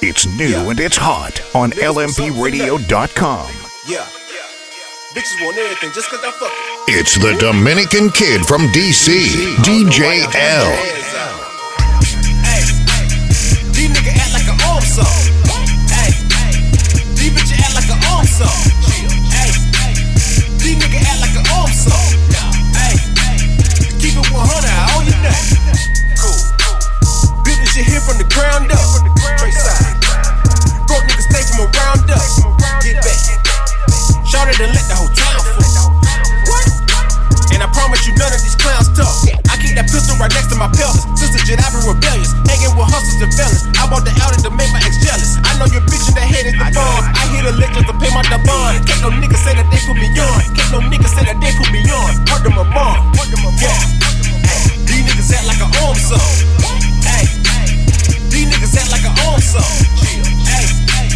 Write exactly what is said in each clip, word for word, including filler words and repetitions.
It's new yeah. and it's hot on L M P radio dot com. Yeah. Bitches want everything just cause I fuck it. It's the Dominican Kid from D C, D J L. Hey, these niggas act like an arm song. Hey, these bitches act like an arm song. Hey, these niggas act like an arm song. Hey, keep it one hundred, I own your neck. Cool. Build this shit here from the ground up. Straight side. Broke niggas stay from around us. Get back. Shorty done let the whole town fool. What? And I promise you none of these clowns talk. I keep that pistol right next to my pelvis. Sister Jet, I've been rebellious. Hanging with hustlers and fellas. I bought the Audi to make my ex jealous. I know your bitch in the head is the bomb. I hear the lick just to pay my bond. Can't no nigga say that they put me on. Can't no nigga say that they put me on. Hurt them a mom. Yeah. Ay, these niggas act like an arm song. Hey, these niggas act like an arm song. Hey,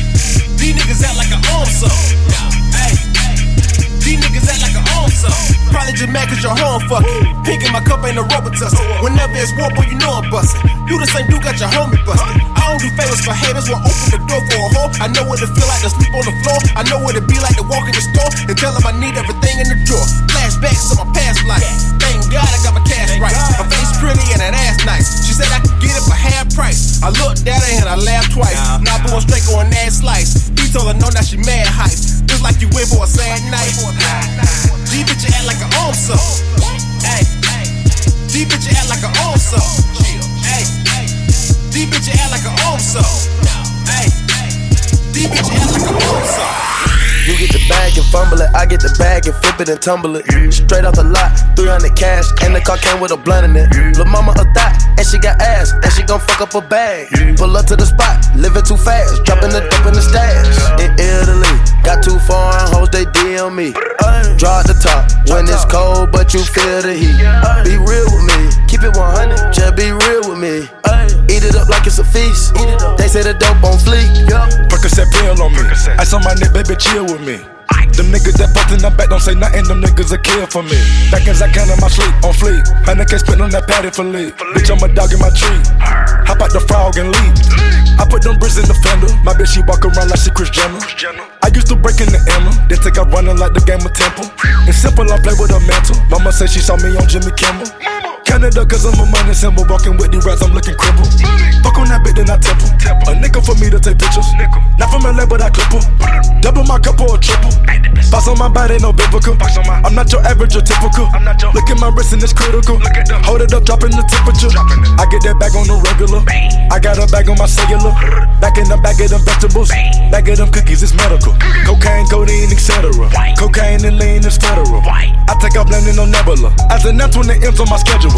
these niggas act like an arm song. Hey, these niggas act like an arm song. Probably just mad cause your home fucking. Pink in my cup ain't a rubber tussle. Whenever it's war, boy, you know I'm bustin'. You the same dude got your homie bustin'. I don't do favors for haters, won't open the door for a hoe. I know what it feel like to sleep on the floor. I know what it be like to walk in the store and tell them I need everything in the drawer. Flashbacks to my past life. Thank God I got my cash right. My face pretty and that ass nice. She said I could get it for half price. I looked at her and I laughed twice. Now going straight going ass slice. He told her no, now she mad hype. Just like you went for a sad night. These bitches act like an arm song. Hey, these bitches act like an arm song. Hey, these bitches act like an arm song. Hey, these bitches act like an arm song. You get the bag and fumble it, I get the bag and flip it and tumble it. Straight off the lot, three hundred cash, and the car came with a blunt in it. Lil' mama a thot, and she got ass, and she gon' fuck up a bag. Pull up to the spot, living too fast, dropping the dope in the stash. In Italy, got two foreign hoes, they D M me. Draw at the top, when it's cold, but you feel the heat. Be real with me, keep it one hundred, just be real with me. Eat it up like it's a feast, they say the dope on fleek. Percocet pill on me, ice on my neck, baby, chill with me. Them niggas that fucked in the back don't say nothing, them niggas a kill for me. Back as I can in my sleep, on fleek. Honey can't spit on that patty for lead. Bitch, I'm a dog in my tree. Hop out the frog and leave. I put them bricks in the fender. My bitch, she walk around like she Kris Jenner. I used to break in the Emma, then take out running like the game of Temple. It's simple, I play with a mantle. Mama said she saw me on Jimmy Kimmel. Canada, cause I'm a money symbol. Walking with the rats, I'm looking crippled. Fuck on that bitch, then I temple. A nickel for me to take pictures. Not from L A, but I clip her. Double my cup or a triple. Box on my body, no biblical. I'm not your average or typical. Look at my wrist and it's critical. Hold it up, dropping the temperature. I get that bag on the regular. I got a bag on my cellular. Back in the bag of them vegetables. Bag of them cookies, it's medical. Cocaine, codeine, et cetera. Cocaine and lean is federal. I take out blending on Nebula. As an F when it ends on my schedule.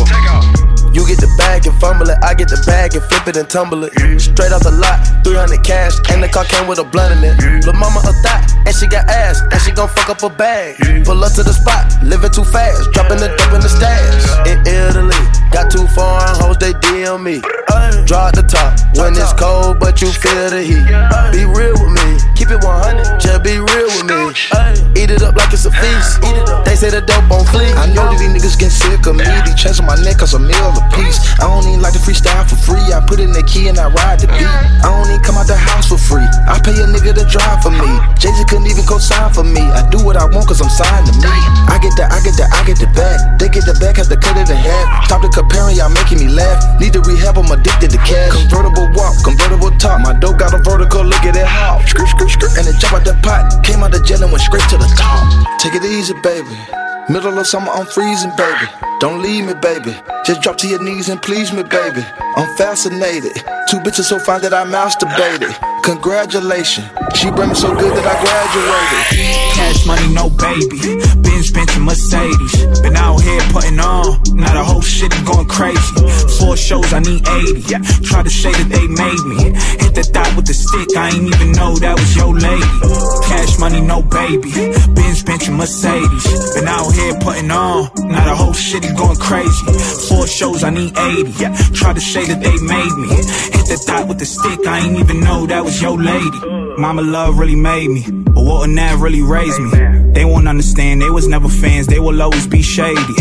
You get the bag and fumble it, I get the bag and flip it and tumble it. Straight off the lot, three hundred cash, and the car came with a blunt in it. Lil' mama a thot, and she got ass, and she gon' fuck up a bag. Pull up to the spot, living too fast, dropping the dope in the stash. In Italy, got two foreign hoes, they D M me. Draw at the top, when it's cold, but you feel the heat. Be real with me, keep it one hundred, just be real with me. Eat it up like it's a feast, they say the dope on fleek. I know that these niggas getting sick of me. These chains on my neck cause a meal a piece. I don't even like to freestyle for free. I put in the key and I ride the beat. I don't even come out the house for free. I pay a nigga to drive for me. Jay-Z couldn't even co-sign for me. I do what I want cause I'm signed to me. I get the, I get the, I get the bag. They get the bag, have to cut it in half. Stop the comparing, y'all making me laugh. Need to rehab, I'm addicted to cash. Convertible walk, convertible top. My dope got a vertical, look at it how. Skirt, skirt, skirt. And it jump out the pot. Came out the jail and went straight to the top. Take it easy, baby. Middle of summer, I'm freezing, baby. Don't leave me, baby. Just drop to your knees and please me, baby. I'm fascinated. Two bitches so fine that I masturbated. Congratulations. She bring me so good that I graduated. Cash money, no baby. Benz, Bench, and Mercedes. Been out here putting on. Now the whole shit is going crazy. Four shows, I need eighty. Try to say that they made me. Hit the dot with the stick. I ain't even know that was your lady. Cash money, no baby. Benz, Bench, and Mercedes. Been out here putting on. Now the whole shit is going crazy. Four shows, I need eighty. Try to say that they made me. Hit the dot with the stick. I ain't even know that was your lady. Mama love really made me, but wouldn't that really raise me? They won't understand, they was never fans, they will always be shady.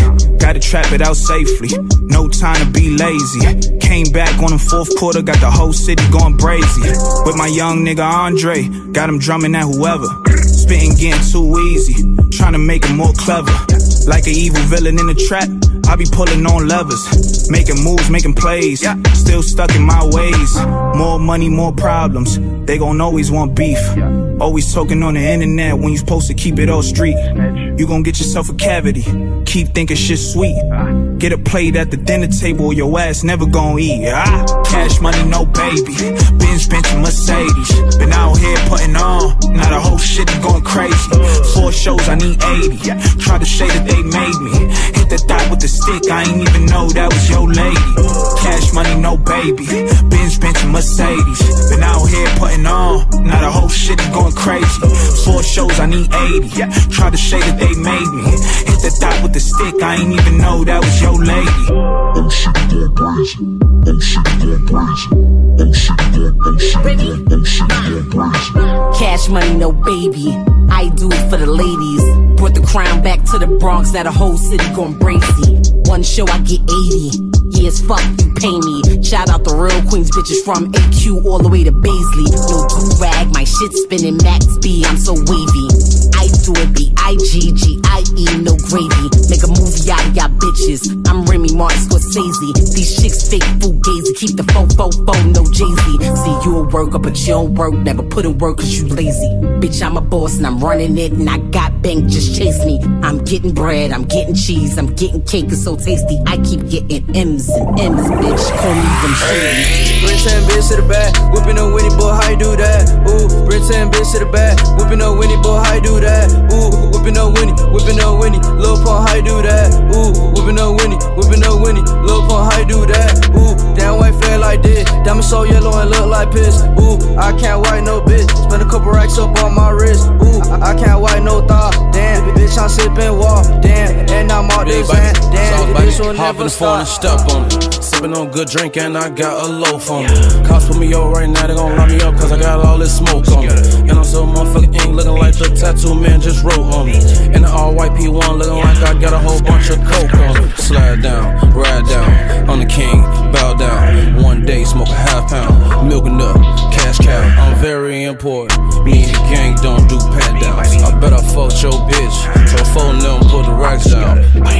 gotta trap it out safely. No time to be lazy. Came back on the fourth quarter, got the whole city going brazy. With my young nigga Andre, got him drumming at whoever. Spitting getting too easy, tryna make him more clever. Like an evil villain in the trap, I be pulling on levers. Making moves, making plays, still stuck in my ways. More money, more problems, they gon' always want beef. Always talking on the internet when you supposed to keep it all street. You gon' get yourself a cavity, keep thinking shit sweet. Get a plate at the dinner table, your ass never gon' eat. Ah, cash money, no baby, binge benching Mercedes. Been out here putting on, now the whole shit is going crazy. Four shows, I need eighty, try to say that they made me. Hit the dot with the stick, I ain't even know that was your lady. Cash money, no baby, binge benching Mercedes. Been out here putting on, now the whole shit is going crazy. Four shows, I need eighty, try to say that they made me. Hit the dot with the stick, I ain't even know that was your lady. Oh shit, going crazy. Oh shit, going crazy. Oh shit, going, oh shit, going, oh shit, going crazy. Cash money, no baby, I do it for the ladies. Brought the crown back to the Bronx, now the whole city going brazy. One show I get eighty, yeah as fuck you pay me. Shout out the real queens bitches from A Q all the way to Baisley. No do-rag, my shit spinning Max B, I'm so wavy. I do it B I G G I E, no gravy. Make a movie out of y'all bitches, I'm Remy Martin Scorsese. These chicks fake fugazi, keep the fo fo fo, no Jay-Z. See you a worker but you don't work, never put in work cause you lazy. Bitch I'm a boss and I'm running it and I got bank, just chase me. I'm getting bread, I'm getting cheese, I'm getting cake, it's so tasty. I keep getting M's and M's, bitch, call me them shady. Bring ten bitch to the back, whipping a Winnie boy, how you do that? Ooh, bring ten bitch to the back, whipping a Winnie boy, how you do that? Ooh, whipping a Winnie, whipping a Winnie, Lil Pump, how you do that? Ooh, whipping a Winnie, whipping a Winnie, Lil Pump, how you do that? Ooh, damn white fair like this, diamond so yellow and look like piss. Ooh, I can't white no bitch, spend a couple racks up on my wrist. Ooh, I, I can't white no thought, damn, bitch I'm sipping wall, damn, and I'm all this and damn, this will never stop. And step on it. Sipping on good drink and I got a loaf on it. Cops put me up right now, they gon' lock me up cause I got all this smoke on me. And I'm so motherfucking ink looking like the tattoo man just wrote on me. And the all white P one looking like I got a whole bunch of coke on me. Slide down, ride down, I'm the king, bow down. One day smoke a half pound, milking up, cash cow. I'm very important, me and the gang don't do pat downs. I bet I fucked your bitch, so phone them put the racks down.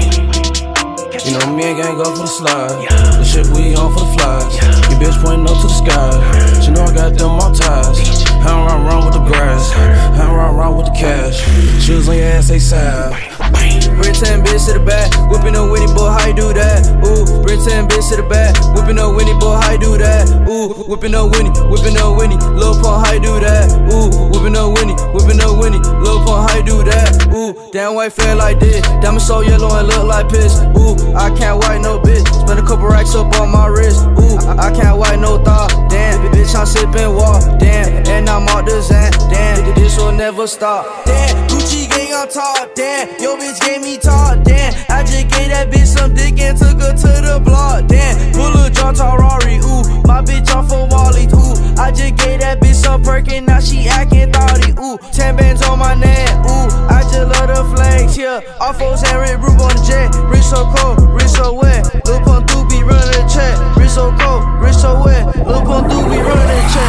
You know me and gang go for the slide. The shit we on for the flies. Your bitch pointing up to the sky. She know I got them all ties. I don't run around with the grass. I don't run around with the cash. Shoes on your ass, they sad. Bring ten bitch to the back, whipping a Winnie boy, how you do that? Ooh, bring ten bitch to the back, whipping a Winnie boy, how you do that? Ooh, whipping a Winnie, whipping a Winnie, Lil Pump, how you do that? Ooh, whipping a Winnie, whipping a Winnie, Lil Pump, how you do that? Ooh, damn white fair like this, diamond so yellow and look like piss. Ooh, I can't white no bitch, spend a couple racks up on my wrist. Ooh, I, I can't white no thought, damn, bitch I'm sipping wall, damn, and I'm all the Zan, damn, this will never stop. Damn, Gucci gang on top, damn, yo bitch gave me talk, damn. I just gave that bitch some dick and took her to the block, damn. Pull a John Ferrari, ooh, my bitch off of Wally, ooh. I just gave that bitch some perkin', now she acting thotty, ooh. Ten bands on my neck, ooh. I just love the flags, yeah. Off O's and Red Roof on the jet. Wrist so cold, wrist so wet. Lil Pump do be running the check. Wrist so cold, wrist so wet. Lil Pump do be running the check.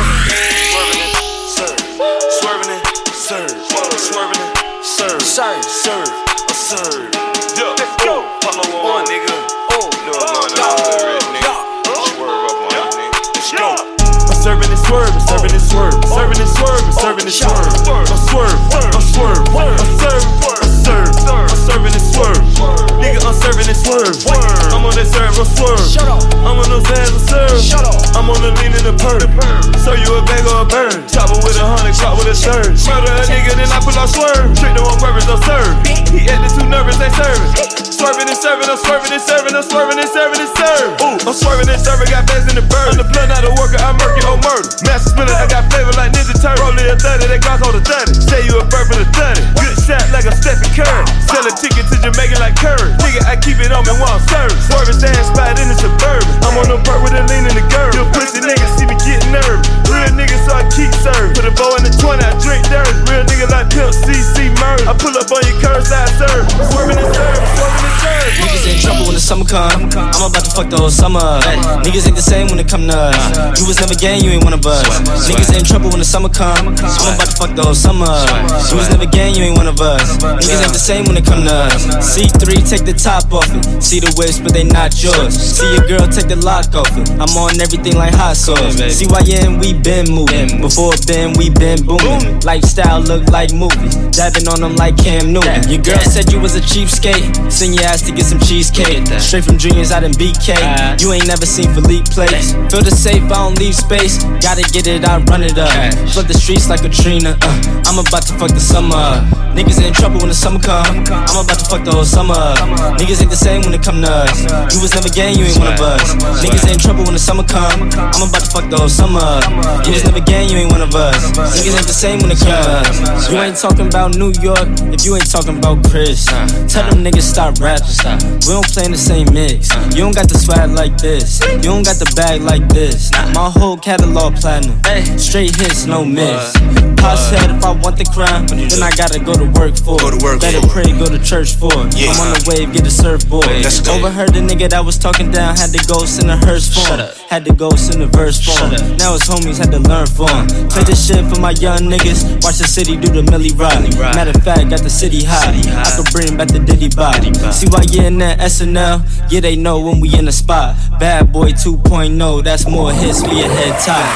Swerving it, serve, swerving it, serve, serve, serve, serve. Yeah, let's go. Follow on, nigga. Oh, you know what's going on, rich nigga. Swerve up on you, nigga. Let's go. I'm serving and swerving, serving and swerving, serving and swerving, serving and swerving. I'm swerve, I'm swerve, I'm serve, I'm serve, I'm serving and swerve. Nigga, I'm serving and swerve. I'm on that serve, I'm swerve. I'm on those hands, I'm serve. I'm on the lean in the perk. So you a bag or a bird. Chopper with a hundred, caught with a third. Murder a nigga, then I pull out swerve. Trick them on purpose, don't serve. He acting too nervous, they serving. Swerving and serving, I'm swerving and serving, I'm swerving and serving and serve. Ooh, I'm swerving and serving, got bags in the bird. I'm the blood, not a worker, I murk it or murder. Master spinner, I got flavor like Ninja Turtle. Rolling a thirty, they got hold a thirty. Say you a bird for the thirty. Good shot like a Stephen Curry. Sell a ticket to Jamaica like Curry. Nigga, I keep it on me while I'm serving. Swerving, stand spot in the suburban. I'm on the perk with a lean in the girl. You pussy niggas see me getting nervous. Real niggas so I keep serving. Put a bow in the twenty, I drink dirt. Real nigga like Pimp C C Murray. I pull up on your curb side serve. Swerving and serve, swerving and serve. Niggas in trouble when the summer come. I'm about to fuck the whole summer. Niggas ain't the same when it come to us. You was never gang, you ain't one of us. Niggas in trouble when the summer come. I'm about to fuck the whole summer. You was never gang, you ain't one of us. Niggas ain't the same when it come to us. C three, take the top off it. See the whips, but they not yours. See your girl, take the lock off it. I'm on everything like hot sauce. C Y N, we been moving. Before Ben, we been booming. Lifestyle look like movies. Dabbing on them like Cam Newton. Your girl said you was a cheapskate. Send your ass to get some cheesecake. Straight from juniors out in B K. You ain't never seen Philippe Place. Feel the safe, I don't leave space. Gotta get it, I run it up. Flood the streets like Katrina. Uh, I'm about to fuck the summer. Niggas in trouble when the summer come. I'm about to fuck the whole summer. Niggas ain't the same when it come to us. You was never gang, you ain't one of us. Niggas ain't trouble when the summer come. I'm about to fuck the whole summer. You was never gang, you ain't one of us. Niggas ain't the same when it come to us. You ain't talking about New York if you ain't talking about Chris. Tell them niggas stop rapping. We don't play in the same mix. You don't got the swag like this. You don't got the bag like this. My whole catalog platinum. Straight hits, no miss. Pop said if I want the crown, then I gotta go to work for it. Better pray, go to church for it. I'm on the wave, get a surfboard. Overheard the nigga that was talking down, had to go send a hearse for him. Had to go send a verse for him. Now his homies had to learn for him. Play this shit for my young niggas. Watch the city do the Millie ride. Matter of fact, got the city high. I could bring back the Diddy body. See why you in that S N L? Yeah, they know when we in the spot. Bad Boy two point oh, that's more hits for your head tie.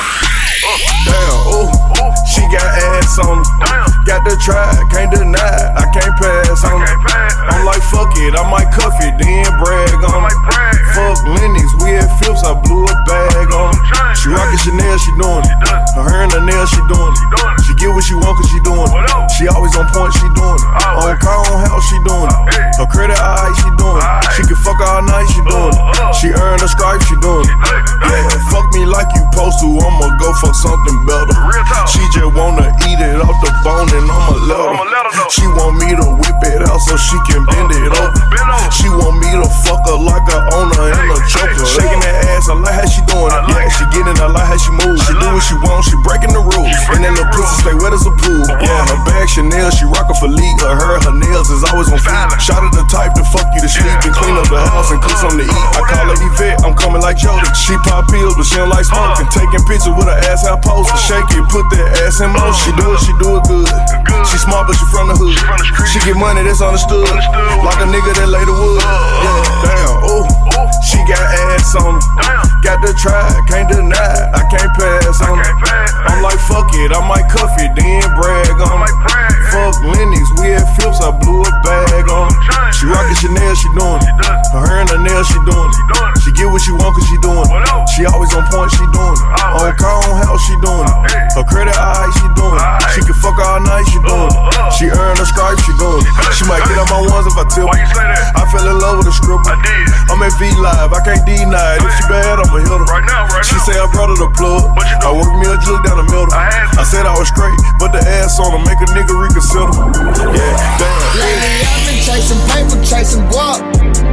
Damn, ooh, she got ass on her. Got the try, can't deny, I can't pass on her. I'm like, fuck it, I might cuff it, then brag on her. Fuck Lennox, we at Phillips, I blew a bag on her. She rockin' Chanel, she doing it. Her hair and her nails, she doing it. She get what she want, cause she doing it. She always on point, she doing it. On car, on house, she doing it. Her credit alright, she doing it. She can fuck all night, she doing it. She earn her stripes, she doing it. Yeah, fuck me like you supposed to, I'ma go fuck something better. She just wanna eat it off the bone and I'ma let her. She want me to whip it out so she can bend it over. She want me to fuck her like a owner and a choker. Shaking that ass, I like how she doing it. Yeah, she getting, I like how she moves. She do what she want, she breaking the rules. And then the pussy stay wet as a pool. Yeah, her bag Chanel, she rockin' Philippe. Her hair, her nails is always on fleek. Shot of the type to fuck you to sleep and clean up the house and cook something to eat. I call her Yvette, I'm coming like Jody. She pop pills, but she don't like smoking. Taking pictures with her ass out posing. Shake it, put that ass in motion. She do it, she do it good. She smart, but she from the hood. She get money, that's understood. Like a nigga that lay the wood. Yeah, damn, ooh. She got ass on her. Got the try, can't deny, I can't pass on her. I'm like, fuck it, I might cuff it, then brag on her. Fuck Lennox, we at Phillips, I blew a bag on her. She rockin' Chanel, she doing it. Her hair and her nails, she doing it. She get what she want, cause she doing it. She always on point, she doing it. On car, on house, she doing it. Her credit alright, she doing it. She can fuck all night, she doing it. She earn her stripes, she doing it. She might get on my ones if I tip her. I fell in love with a stripper. I'm at V Live, I can't deny it. If she bad, I'ma hit her. She say I brought her the plug. I worked me a jug down the middle. I said I was straight, but the ass on her make a nigga reconsider. Yeah, damn. Lately I've been chasing paper, chasing guap.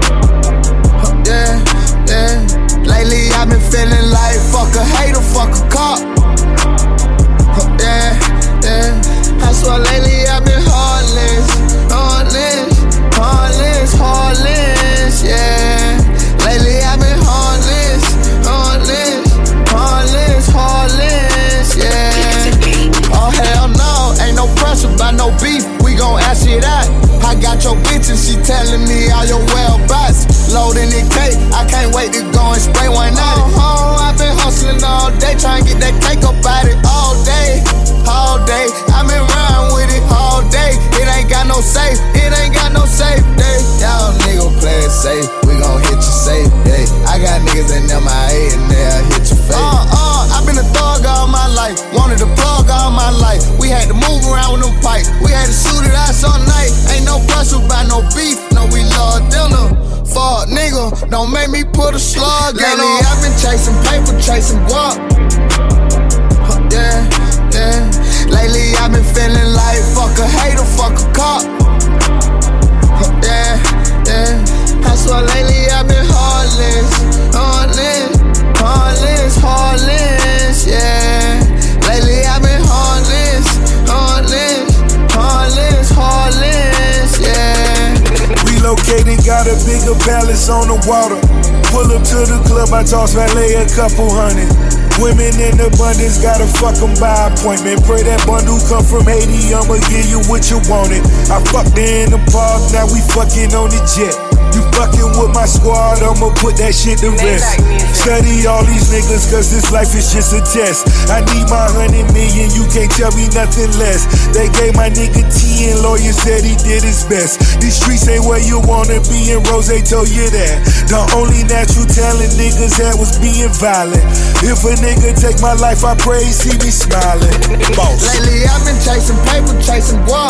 Yeah, yeah. Lately I've been feeling like fuck a hater, fuck a cop. Yeah, yeah. I swear lately I've been heartless, heartless, heartless, heartless. Yeah. Lately I've been heartless, heartless, heartless, heartless. Yeah. Oh hell no, ain't no pressure by no beef. We gon' ask it out. I got your bitch and she telling me all your whereabouts. Loading the cake, I can't wait to go and spray one at it. Oh, I've been hustling all day, trying to get that cake up out it all day, all day. I've been riding with it all day. It ain't got no safe, it ain't got no safe day. Y'all niggas play it safe, we gon' hit you safe. Hey, I got niggas in M I A and they'll hit your face. Uh, uh, I've been a thug all my life, wanted to plug all my life. We had to move around with them pipes, we had to shoot it out all night. Ain't no pressure by no beef, no we love dinner. Fuck nigga, don't make me put a slug in her. Lately I've been chasing paper, chasing guap. Yeah, yeah. Lately I've been feeling like fuck a hater, fuck a cop. Yeah, yeah. I swear lately I've been heartless, heartless, heartless, heartless. Yeah. Lately nigga palace on the water. Pull up to the club, I toss valet a couple hundred. Women in abundance, gotta fuck them by appointment. Pray that bundle come from Haiti, I'ma give you what you wanted. I fucked her in the park, now we fucking on the jet. You fucking with my squad, I'ma put that shit to rest. Study all these niggas, cause this life is just a test. I need my hundred million, you can't tell me nothing less. They gave my nigga ten, lawyer said he did his best. These streets ain't where you wanna be, and Rose told you that. The only natural talent niggas had was being violent. If a nigga take my life, I pray he see me smiling. Boss. Lately I've been chasing paper, chasing guap.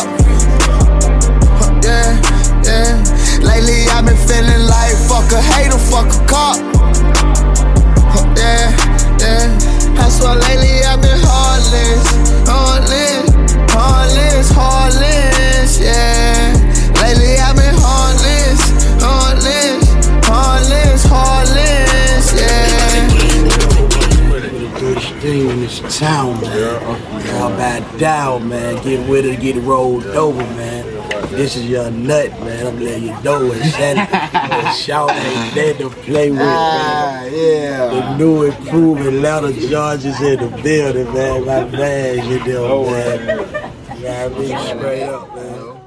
Yeah, yeah. Lately I've been feeling like fuck a hater, fuck a cop. Yeah, yeah. I swear lately I've been heartless, heartless, heartless, heartless. Yeah. Lately I've been heartless, heartless, heartless, heartless. Yeah. Good thing in this town, man. Y'all bad down, man. Get with it, get it rolled over, man. This is your nut, man. I'm letting you know it. Shout ain't there to play with, ah, man. Yeah. The new improved Atlanta Georgia's in the building, man. My man, you know, man. You know what I mean? Straight up, man.